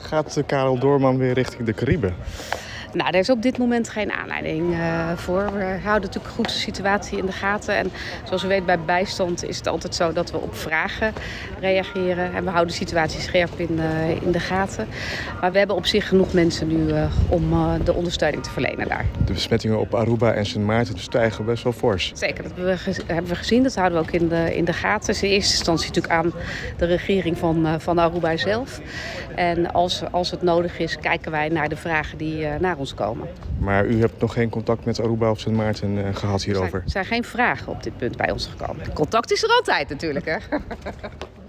gaat Karel Doorman weer richting de Cariben? Nou, er is op dit moment geen aanleiding voor. We houden natuurlijk goed de situatie in de gaten. En zoals u weet, bij bijstand is het altijd zo dat we op vragen reageren. En we houden de situatie scherp in de gaten. Maar we hebben op zich genoeg mensen nu om de ondersteuning te verlenen daar. De besmettingen op Aruba en Sint Maarten stijgen best wel fors. Zeker, dat hebben we gezien. Dat houden we ook in de gaten. Dus in eerste instantie natuurlijk aan de regering van Aruba zelf. En als het nodig is, kijken wij naar de vragen die naar ons komen. Maar u hebt nog geen contact met Aruba of Sint Maarten gehad hierover? Er zijn geen vragen op dit punt bij ons gekomen. Contact is er altijd natuurlijk, hè?